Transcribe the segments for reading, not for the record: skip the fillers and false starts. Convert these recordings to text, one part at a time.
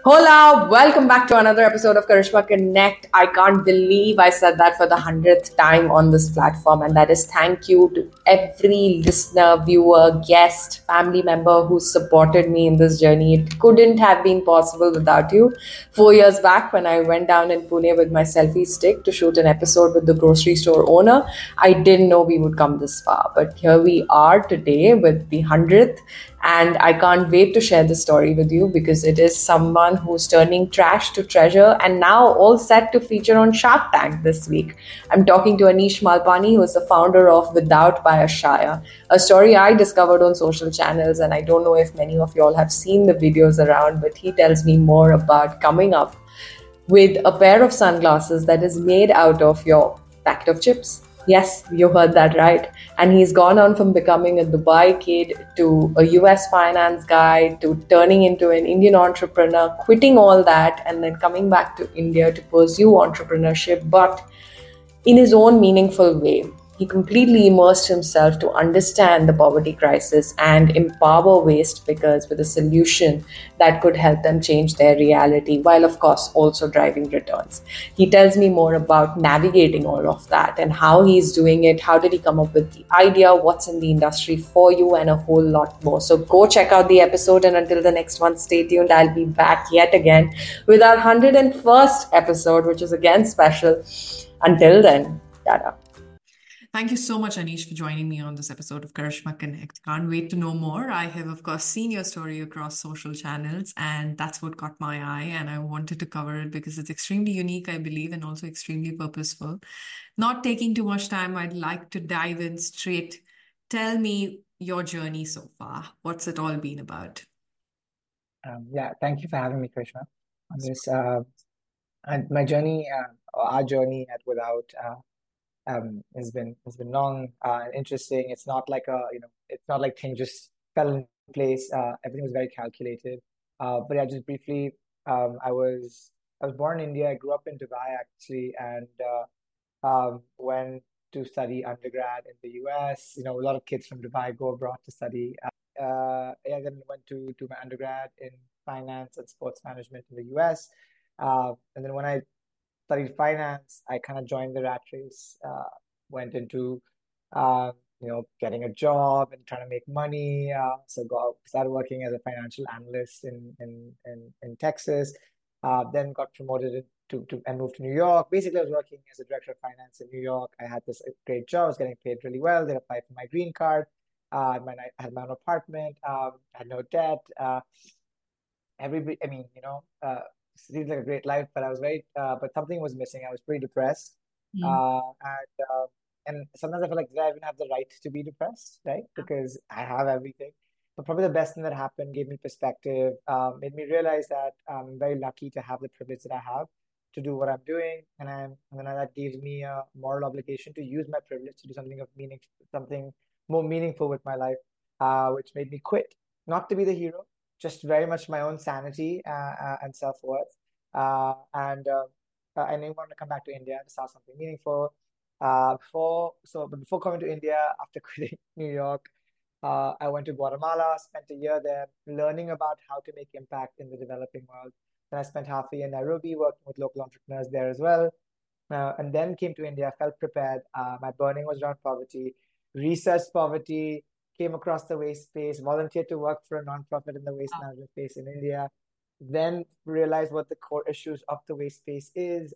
Hola, welcome back to another episode of Karishma Connect. I can't believe I said that for the 100th time on this platform, and that is thank you to every listener, viewer, guest, family member who supported me in this journey. It couldn't have been possible without you. 4 years back, when I went down in Pune with my selfie stick to shoot an episode with the grocery store owner, I didn't know we would come this far. But here we are today with the 100th, and I can't wait to share this story with you because it is someone who's turning trash to treasure and now all set to feature on Shark Tank this week. I'm talking to Anish Malpani, who is the founder of Without by Ashaya, a story I discovered on social channels. And I don't know if many of y'all have seen the videos around, but he tells me more about coming up with a pair of sunglasses that is made out of your packet of chips. Yes, you heard that right. And he's gone on from becoming a Dubai kid to a US finance guy to turning into an Indian entrepreneur, quitting all that, and then coming back to India to pursue entrepreneurship, but in his own meaningful way. He completely immersed himself to understand the poverty crisis and empower waste pickers with a solution that could help them change their reality, while, of course, also driving returns. He tells me more about navigating all of that and how he's doing it, how did he come up with the idea, what's in the industry for you, and a whole lot more. So go check out the episode, and until the next one, stay tuned. I'll be back yet again with our 101st episode, which is again special. Until then, Tata. Thank you so much, Anish, for joining me on this episode of Karishma Connect. Can't wait to know more. I have, of course, seen your story across social channels, and that's what caught my eye. And I wanted to cover it because it's extremely unique, I believe, and also extremely purposeful. Not taking too much time, I'd like to dive in straight. Tell me your journey so far. What's it all been about? Yeah, thank you for having me, Krishna, on this. And my journey, or our journey at Without, has been long and interesting. It's not like it's not like things just fell in place. Everything was very calculated. But yeah, just briefly, I was born in India. I grew up in Dubai actually, and went to study undergrad in the US. You know, a lot of kids from Dubai go abroad to study. Yeah, then went to do my undergrad in finance and sports management in the US. And then when I studied finance, I kind of joined the rat race, went into getting a job and trying to make money. Started working as a financial analyst in Texas. Then got promoted and moved to New York. Basically, I was working as a director of finance in New York. I had this great job. I was getting paid really well. Then applied for my green card. I had my own apartment. Had no debt. Everybody, I mean, seems like a great life, but but something was missing. I was pretty depressed. Mm. And sometimes I feel like, did I even have the right to be depressed, right? Because I have everything. But probably the best thing that happened gave me perspective, made me realize that I'm very lucky to have the privilege that I have to do what I'm doing, and then that gives me a moral obligation to use my privilege to do something of meaning, something more meaningful with my life, which made me quit, not to be the hero, just very much my own sanity and self-worth. And I didn't want to come back to India to start something meaningful. But before coming to India, after quitting New York, I went to Guatemala, spent a year there learning about how to make impact in the developing world. Then I spent half a year in Nairobi working with local entrepreneurs there as well. And then came to India, felt prepared. My burning was around poverty, researched poverty, came across the waste space, volunteered to work for a nonprofit in the waste management space in India, then realized what the core issues of the waste space is.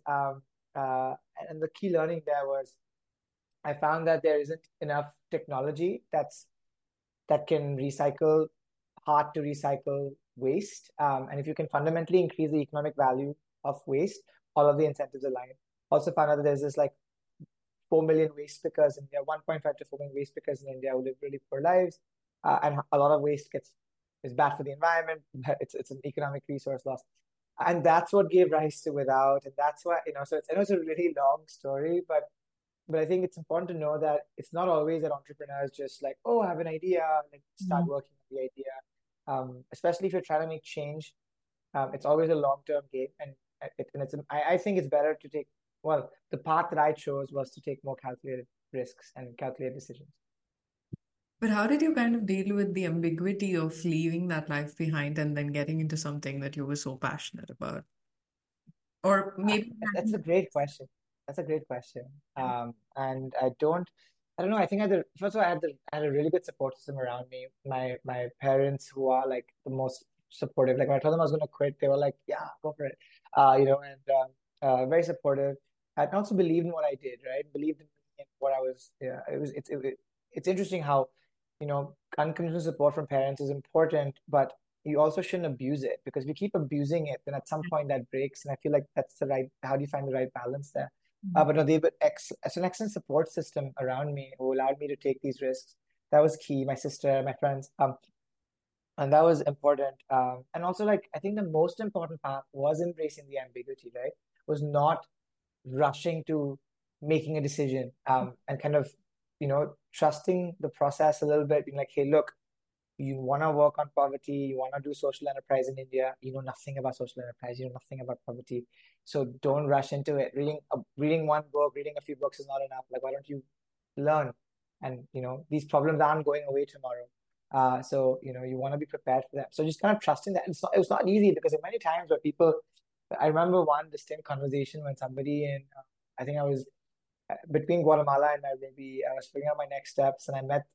And the key learning there was I found that there isn't enough technology that can recycle hard to recycle waste. And if you can fundamentally increase the economic value of waste, all of the incentives align. Also found out that there's this like 4 million waste pickers in India, 1.5 to 4 million waste pickers in India who live really poor lives. And a lot of waste gets is bad for the environment. It's an economic resource loss. And that's what gave rise to Without. And that's why, so I know it's a really long story, but I think it's important to know that it's not always that entrepreneurs just like, oh, I have an idea, like start Mm. working on the idea. Especially if you're trying to make change, it's always a long-term game, I think it's better to take. Well, the path that I chose was to take more calculated risks and calculated decisions. But how did you kind of deal with the ambiguity of leaving that life behind and then getting into something that you were so passionate about? Or maybe That's a great question. That's a great question. And I don't know. I think first of all, I had a really good support system around me. My parents, who are like the most supportive. Like when I told them I was going to quit, they were like, "Yeah, go for it," and very supportive. I also believed in what I did, right? Believed in what I was. Yeah, it's interesting how, unconditional support from parents is important, but you also shouldn't abuse it, because if you keep abusing it, then at some point that breaks. And I feel like that's how do you find the right balance there? But no, it's an excellent support system around me who allowed me to take these risks. That was key. My sister, my friends, and that was important. And also, like, I think the most important part was embracing the ambiguity, right? Was not rushing to making a decision, and kind of, trusting the process a little bit, being like, hey, look, you want to work on poverty, you want to do social enterprise in India, you know nothing about social enterprise, you know nothing about poverty. So don't rush into it. Reading one book, reading a few books is not enough. Like, why don't you learn? And, these problems aren't going away tomorrow. So, you want to be prepared for them. So just kind of trusting that. It was not easy, because there are many times where I remember one distinct conversation when somebody I think I was between Guatemala and Nairobi. I was figuring out my next steps, and I met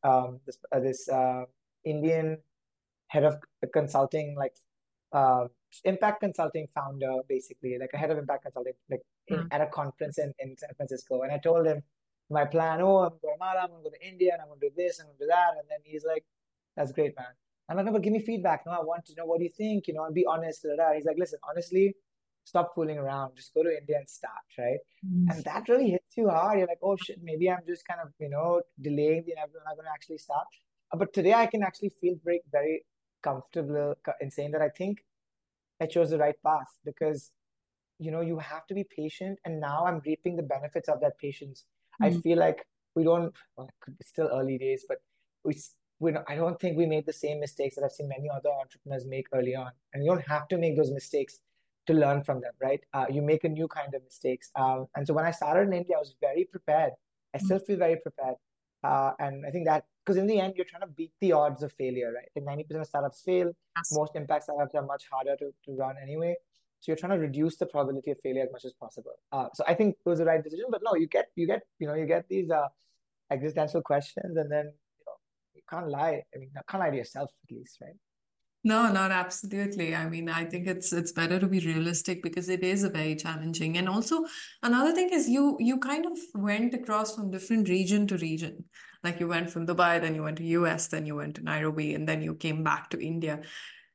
this Indian head of consulting, like uh, impact consulting founder, basically, like a head of impact consulting, like Mm. at a conference in San Francisco. And I told him my plan. Oh, I'm going to Guatemala, I'm going to go to India, and I'm going to do this, I'm going to do that. And then he's like, "That's great, man." I'm like, "No, but give me feedback. No, I want to know, what do you think? And be honest." Da, da, da. He's like, "Listen, honestly, stop fooling around. Just go to India and start, right?" And that really hits you hard. You're like, "Oh shit, maybe I'm just kind of, delaying the inevitable. I'm not going to actually start." But today I can actually feel very, very comfortable in saying that I think I chose the right path, because, you have to be patient. And now I'm reaping the benefits of that patience. I Mm. feel like we don't, well, it's still early days, but we, I don't think we made the same mistakes that I've seen many other entrepreneurs make early on. And you don't have to make those mistakes to learn from them, right? You make a new kind of mistakes. And so when I started in India, I was very prepared. I Mm. still feel very prepared. And I think that, because in the end, you're trying to beat the odds of failure, right? Like 90% of startups fail. Yes. Most impact startups are much harder to run anyway. So you're trying to reduce the probability of failure as much as possible. So I think it was the right decision. But no, you get these existential questions, and then, you can't lie. I mean, you can't lie to yourself, at least, right? No, not absolutely. I mean, I think it's better to be realistic because it is a very challenging. And also another thing is you kind of went across from different region to region. Like you went from Dubai, then you went to US, then you went to Nairobi, and then you came back to India.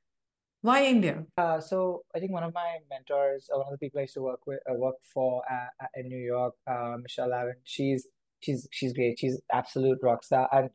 Why India? So I think one of my mentors, one of the people I used to work for in New York, Michelle Allen. She's great. She's absolute rock star, and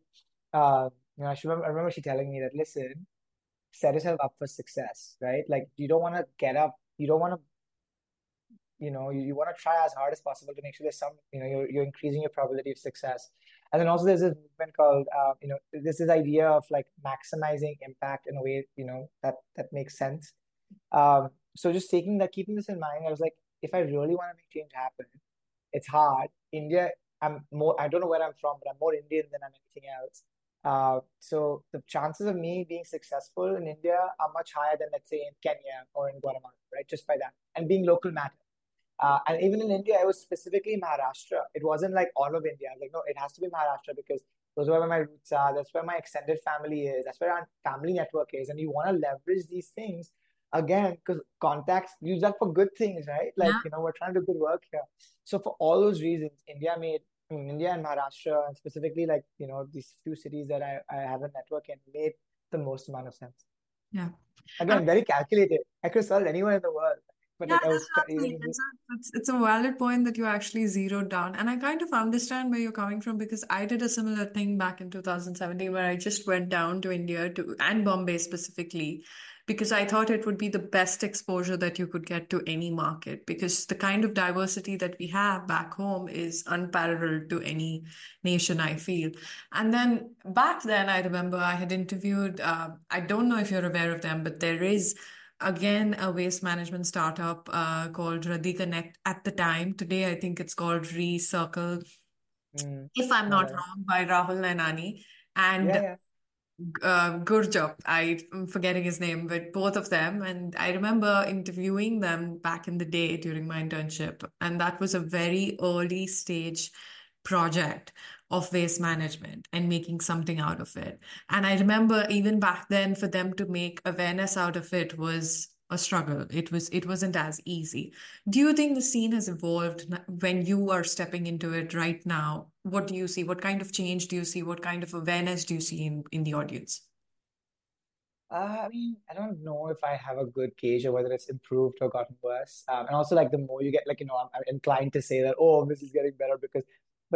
I remember she telling me that, listen, set yourself up for success, right? Like, you don't want to get up, you don't want to, you want to try as hard as possible to make sure there's you're increasing your probability of success. And then also there's this movement called, this idea of like maximizing impact in a way, that makes sense. So just keeping this in mind, I was like, if I really want to make change happen, it's hard. India, I don't know where I'm from, but I'm more Indian than I'm anything else. So the chances of me being successful in India are much higher than, let's say, in Kenya or in Guatemala, right? Just by that. And being local matters. And even in India, I was specifically Maharashtra. It wasn't like all of India. I was like, no, it has to be Maharashtra, because those are where my roots are. That's where my extended family is. That's where our family network is. And you want to leverage these things again, because contacts, use that for good things, right? Like, Yeah. we're trying to do good work here. So for all those reasons, India and Maharashtra, and specifically, like, these few cities that I have a network in, made the most amount of sense. Yeah. Again, very calculated. I could have started anywhere in the world, but Yeah, like I that's was, what I'm saying. It's a valid point that you actually zeroed down. And I kind of understand where you're coming from because I did a similar thing back in 2017 where I just went down to India and Bombay specifically because I thought it would be the best exposure that you could get to any market because the kind of diversity that we have back home is unparalleled to any nation, I feel. And then back then, I remember I had interviewed, I don't know if you're aware of them, but there is again a waste management startup called Radhi Connect at the time. Today, I think it's called Recircle, mm, if I'm all not right. wrong, by Rahul Nainani. Yeah, and yeah. Gurjot, I'm forgetting his name, but both of them. And I remember interviewing them back in the day during my internship. And that was a very early stage project of waste management and making something out of it. And I remember even back then for them to make awareness out of it was a struggle. It wasn't as easy. Do you think the scene has evolved when you are stepping into it right now? What do you see? What kind of change do you see? What kind of awareness do you see in the audience? I mean, I don't know if I have a good gauge of whether it's improved or gotten worse. And also, like, the more you get, like, I'm inclined to say that, oh, this is getting better because, but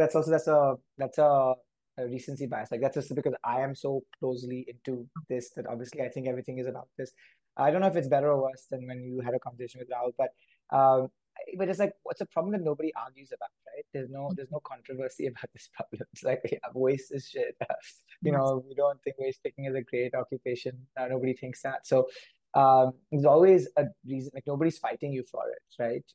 that's a recency bias. Like, that's just because I am so closely into this that obviously I think everything is about this. I don't know if it's better or worse than when you had a conversation with Rahul, um, but it's like, what's a problem that nobody argues about, right? There's no controversy about this problem. It's like, yeah, waste is shit. Yes. We don't think waste picking is a great occupation. Nobody thinks that. So there's always a reason, like nobody's fighting you for it, right?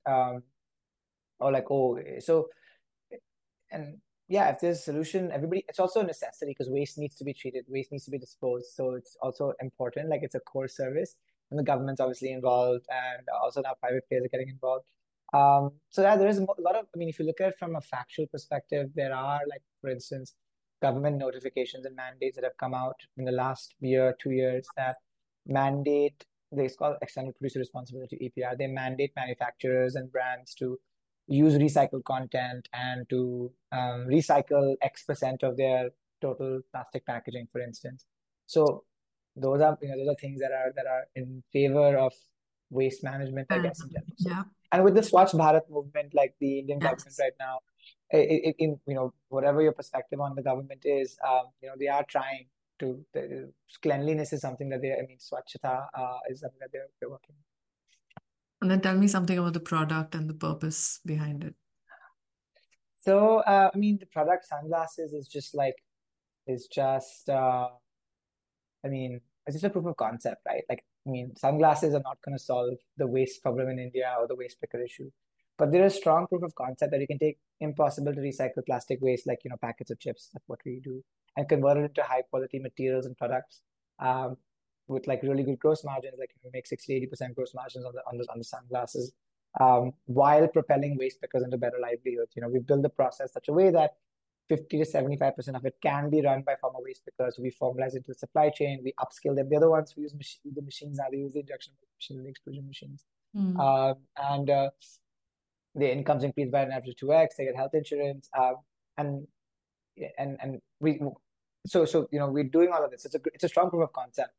Or like, oh, so, and yeah, if there's a solution, everybody, it's also a necessity because waste needs to be treated, waste needs to be disposed. So it's also important, like it's a core service. And the government's obviously involved, and also now private players are getting involved. So yeah, there is a lot of, I mean, if you look at it from a factual perspective, there are, like, for instance, government notifications and mandates that have come out in the last year, 2 years, that mandate, it's called Extended Producer Responsibility, EPR. They mandate manufacturers and brands to use recycled content and to recycle X% of their total plastic packaging, for instance. So those are things that are in favor of waste management, I guess, in general. So, Yeah. and with the Swachh Bharat movement, like the Indian government Yes. right now, in whatever your perspective on the government is, they are trying to. Cleanliness is something that I mean, Swachhata is something that they're working on. And then tell me something about the product and the purpose behind it. So, I mean, the product sunglasses is just, I mean, it's just a proof of concept, right? Like, I mean, sunglasses are not going to solve the waste problem in India or the waste picker issue, but there is strong proof of concept that you can take impossible to recycle plastic waste, like, packets of chips, that's what we do, and convert it into high quality materials and products, um, with like really good gross margins, like we make 60-80% gross margins on the sunglasses, while propelling waste pickers into better livelihoods. We build the process such a way that 50 to 75% of it can be run by farmer waste pickers. We formalize into the supply chain, we upskill them. The other ones who use the machines now, they use the injection machines, the extrusion machines. Mm. And Their incomes increase by an average of 2x, they get health insurance. And and we we're doing all of this. It's a strong proof of concept.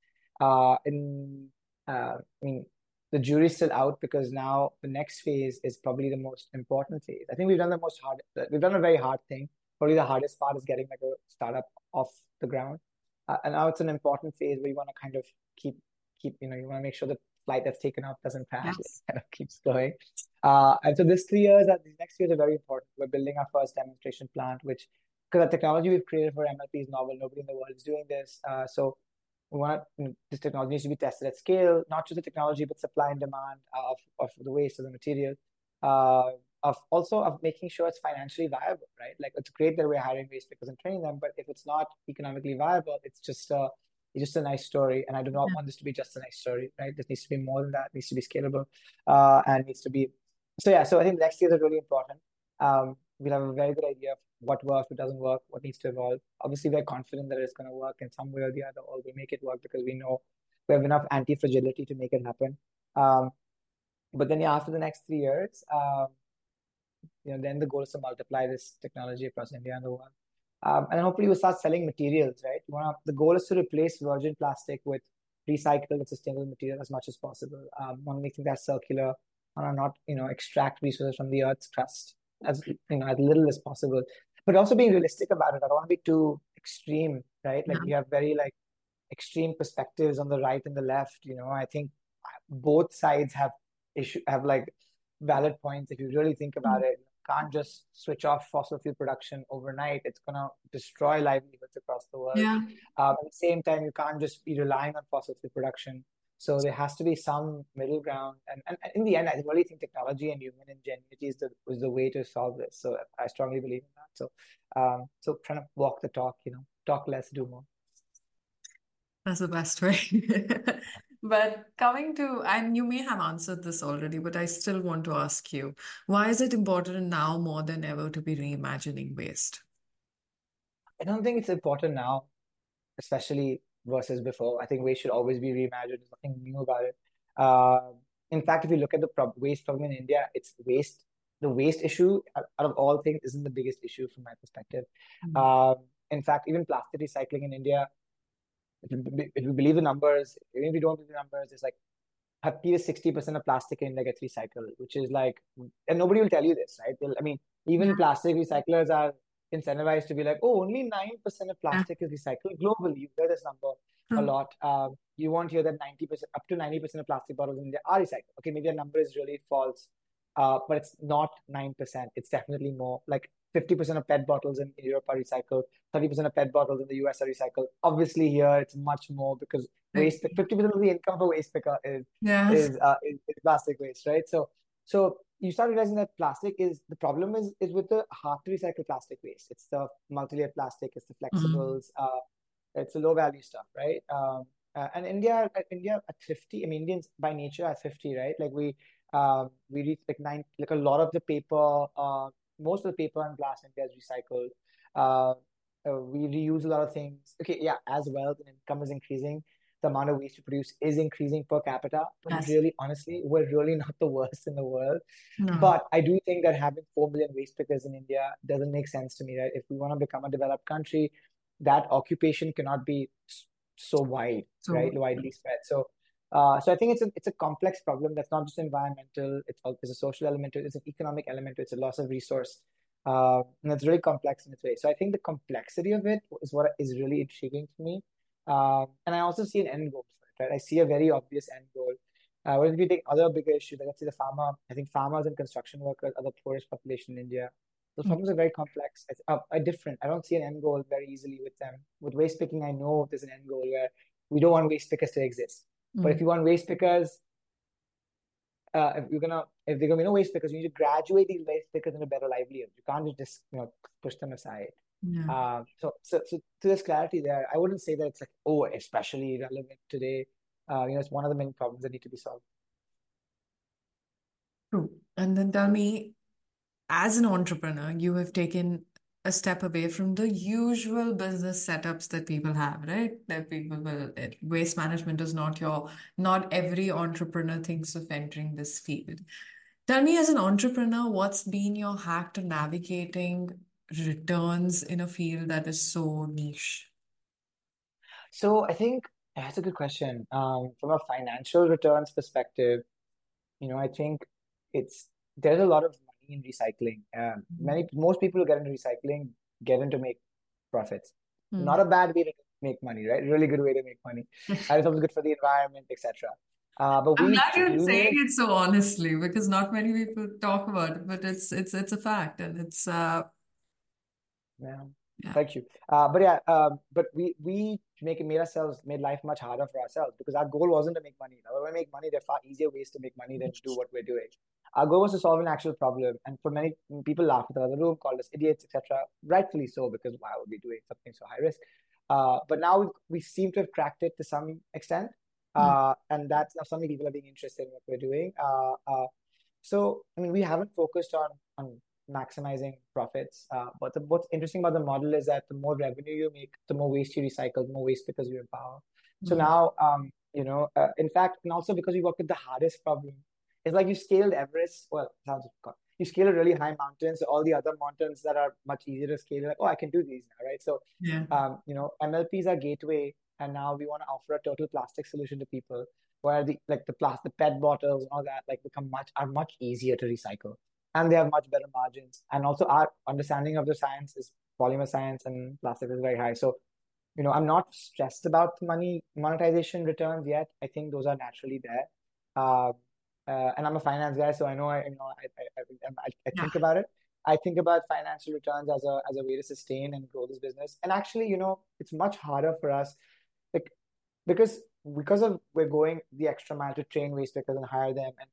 In I mean, the jury's still out because now the next phase is probably the most important phase. I think we've done a very hard thing. Probably the hardest part is getting like a startup off the ground. And now it's an important phase where you want to kind of keep, you want to make sure the flight that's taken off doesn't crash, like, Yes. kind of keeps going. And so these next years are very important. We're building our first demonstration plant, which, because the technology we've created for MLP is novel. Nobody in the world is doing this. So this technology needs to be tested at scale, not just the technology, but supply and demand of the waste of the material, uh, of making sure it's financially viable, right? Like, it's great that we're hiring waste pickers and training them, but if it's not economically viable, it's just a nice story. And I do not Yeah. want this to be just a nice story, right? This needs to be more than that. It needs to be scalable, and needs to be. So yeah, so I think next years are really important. We'll have a very good idea of what works, what doesn't work, what needs to evolve. Obviously, we're confident that it's going to work in some way or the other, or we make it work because we know we have enough anti-fragility to make it happen. Um, but then, yeah, after the next 3 years, then the goal is to multiply this technology across India and the world. And hopefully we'll start selling materials, right? The goal is to replace virgin plastic with recycled and sustainable material as much as possible. Want to make things that's circular, want to not, extract resources from the earth's crust as little as possible. But also being realistic about it. I don't want to be too extreme, right? Like, Yeah. we have very like extreme perspectives on the right and the left. I think both sides have like valid points if you really think about Mm. it. You can't just switch off fossil fuel production overnight. It's gonna destroy livelihoods across the world. Yeah. At the same time, you can't just be relying on fossil fuel production. So there has to be some middle ground. And in the end, I really think technology and human ingenuity is the way to solve this. So I strongly believe in that. So trying to walk the talk, talk less, do more. That's the best way. But coming to, and you may have answered this already, but I still want to ask you, why is it important now more than ever to be reimagining waste? I don't think it's important now, especially versus before. I think waste should always be reimagined. There's nothing new about it. In fact, if you look at the waste problem in India, it's waste. The waste issue, out of all things, isn't the biggest issue from my perspective. Mm. Um, in fact, even plastic recycling in India, if you believe the numbers, even if you don't believe the numbers, it's like 30 to 60% of plastic in India gets recycled, which is like, and nobody will tell you this, right? I mean, even Yeah, plastic recyclers are incentivized to be like, oh, only 9% of yeah, plastic is recycled globally. You hear this number a true. lot. You won't hear that 90%, up to 90% of plastic bottles in India are recycled. Okay, maybe the number is really false, but it's not 9%. It's definitely more. Like 50% of PET bottles in Europe are recycled, 30% of PET bottles in the US are recycled. Obviously, here it's much more because Right. waste 50% of the income of a waste picker Yeah. is plastic waste, right? So you start realizing that plastic is the problem is with the hard to recycle plastic waste. It's the multi-layer plastic, it's the Mm. flexibles, it's the low value stuff, right? And India are thrifty. I mean, Indians by nature are thrifty, right? Like we reach like like a lot of the paper, most of the paper and glass in India is recycled. Uh, we reuse a lot of things. Okay, yeah, as wealth and income is increasing, the amount of waste we produce is increasing per capita. But Yes. really, honestly, we're really not the worst in the world. No. But I do think that having 4 million waste pickers in India doesn't make sense to me, right? If we want to become a developed country, that occupation cannot be so wide, So, right? Widely spread. So I think it's a complex problem that's not just environmental. It's a social element to it. It's an economic element to it. It's a loss of resource, and it's really complex in its way. So I think the complexity of it is what is really intriguing to me. And I also see an end goal for it, right? I see a very obvious end goal. What if we take other bigger issues, like let's say the farmer? I think farmers and construction workers are the poorest population in India. Those mm, problems are very complex, are different. I don't see an end goal very easily with them. With waste picking, I know there's an end goal where we don't want waste pickers to exist. But if mm, you want waste pickers, if they're gonna be no waste pickers, you need to graduate these waste pickers into better livelihoods. You can't just push them aside. yeah. So to this clarity there, I wouldn't say that it's like, oh, especially relevant today. It's one of the many problems that need to be solved. True. And then tell me, as an entrepreneur, you have taken a step away from the usual business setups that people have, right? That people will, waste management is not every entrepreneur thinks of entering this field. Tell me, as an entrepreneur, what's been your hack to navigating returns in a field that is so niche? So I think that's a good question. From a financial returns perspective, I think it's there's a lot of money in recycling. Most people who get into recycling get into make profits. Not Mm. a bad way to make money, right? Really good way to make money. And it's also good for the environment, etc. But I'm we glad you're we saying made it so honestly because not many people talk about it, but it's a fact and it's Yeah, yeah. thank you. But yeah, but we made ourselves made life much harder for ourselves because our goal wasn't to make money. Now, when we make money, there are far easier ways to make money than to do what we're doing. Our goal was to solve an actual problem, and for many people laughed at us in the room, called us idiots, etc. Rightfully so, because why would we doing something so high risk? But now we seem to have cracked it to some extent, Mm. and that's now so many people are being interested in what we're doing. So, I mean, we haven't focused on maximizing profits. But what's interesting about the model is that the more revenue you make, the more waste you recycle, the more waste because you empower. So Mm. now, in fact, and also because we work with the hardest problem, it's like you scaled Everest. Well, sounds God. You scale a really high mountain, so all the other mountains that are much easier to scale, you're like, oh, I can do these now, right? So, Yeah. MLP is our gateway, and now we want to offer a total plastic solution to people where the PET bottles and all that like are much easier to recycle and they have much better margins. And also our understanding of the science is polymer science and plastic is very high. So, I'm not stressed about the money monetization returns yet. I think those are naturally there. Uh, and I'm a finance guy, so I know I Yeah. think about it. I think about financial returns as a way to sustain and grow this business. And actually, it's much harder for us, like because of we're going the extra mile to train waste pickers and hire them, and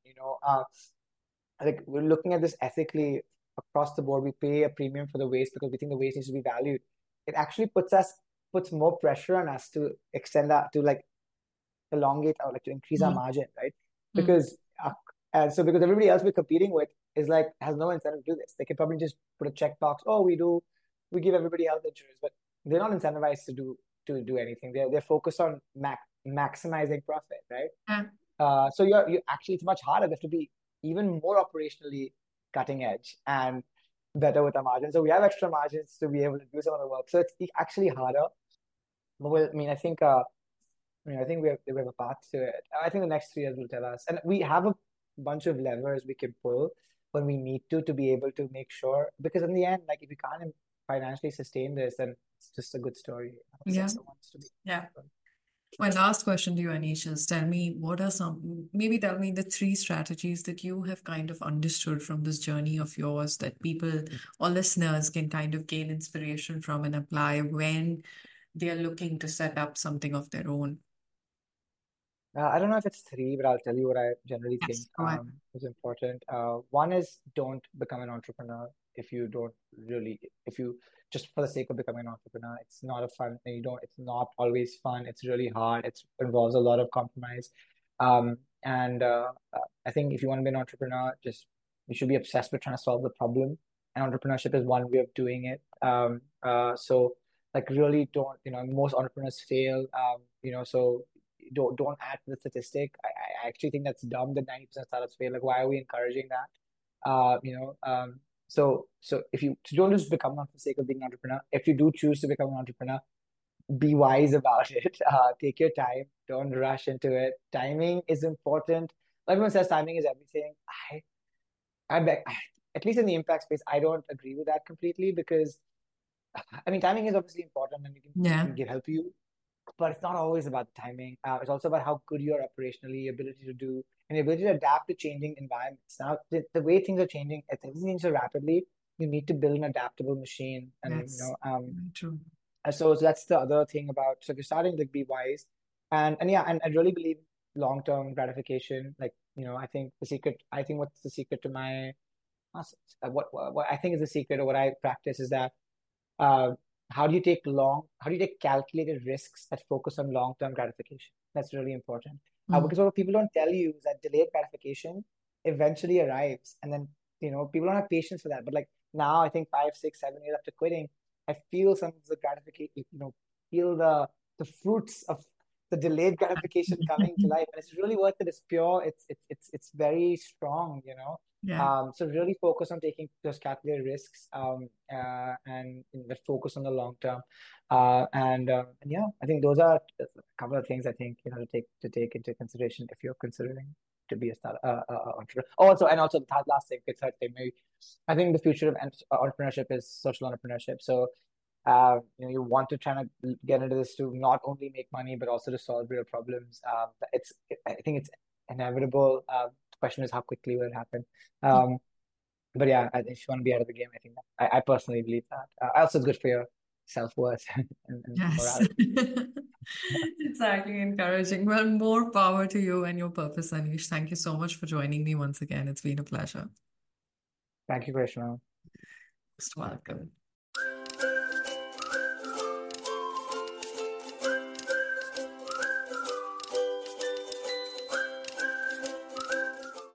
like we're looking at this ethically across the board. We pay a premium for the waste because we think the waste needs to be valued. It actually puts more pressure on us to extend that, to like elongate or like to increase our Mm, margin, right? mm, Because and so because everybody else we're competing with is like has no incentive to do this. They can probably just put a checkbox. Oh, we give everybody health insurance, but they're not incentivized to do anything. They're focused on maximizing profit, right? yeah, So you actually it's much harder. They have to be even more operationally cutting edge and better with our margins. So we have extra margins to be able to do some of the work. So it's actually harder. But well, I think we have a path to it. I think the next 3 years will tell us, and we have a bunch of levers we can pull when we need to be able to make sure. Because in the end, like if you can't financially sustain this, then it's just a good story. yeah, Sector wants to be. yeah. My last question to you, Anish, is maybe tell me the three strategies that you have kind of understood from this journey of yours that people or listeners can kind of gain inspiration from and apply when they are looking to set up something of their own. I don't know if it's three, but I'll tell you what I generally think Yes, go ahead. is important. One is don't become an entrepreneur if you don't really, if you just for the sake of becoming an entrepreneur, it's not a fun, it's not always fun. It's really hard. It involves a lot of compromise. And I think if you want to be an entrepreneur, you should be obsessed with trying to solve the problem. And entrepreneurship is one way of doing it. So like really don't, most entrepreneurs fail. So don't add to the statistic. I actually think that's dumb that 90% startups fail. Like, why are we encouraging that? So if you so don't just become one for the sake of being an entrepreneur. If you do choose to become an entrepreneur, be wise about it. Take your time. Don't rush into it. Timing is important. Everyone says timing is everything. I bet, at least in the impact space, I don't agree with that completely because I mean timing is obviously important and it Yeah. can help you, but it's not always about the timing. It's also about how good you are operationally, ability to do, and the ability to adapt to changing environments. Now, the way things are changing, things change so rapidly. You need to build an adaptable machine, and Yes. Very true. so that's the other thing about. So if you're starting, like, be wise, and yeah, and I really believe long-term gratification. Like, I think the secret. I think what's the secret to my what I think is the secret, or what I practice is that uh, how do you take calculated risks that focus on long-term gratification? That's really important. Mm. Because what people don't tell you is that delayed gratification eventually arrives. And then, people don't have patience for that. But like now, I think 5, 6, 7 years after quitting, I feel some of the gratification, feel the fruits of the delayed gratification coming to life. And it's really worth it. It's pure. It's very strong. Yeah. So really focus on taking those calculated risks, and that focus on the long term. And yeah, I think those are a couple of things I think to take into consideration if you're considering to be a start entrepreneur. Also the last thing, the third thing, maybe I think the future of entrepreneurship is social entrepreneurship. So you want to try to get into this to not only make money but also to solve real problems. I think it's inevitable. The question is how quickly will it happen? Um, but yeah, if you want to be out of the game, I think I personally believe that. Also, it's good for your self-worth and Yes. morality. Exactly. Encouraging. Well, more power to you and your purpose, Anish. Thank you so much for joining me once again. It's been a pleasure. Thank you, Krishna. Most welcome.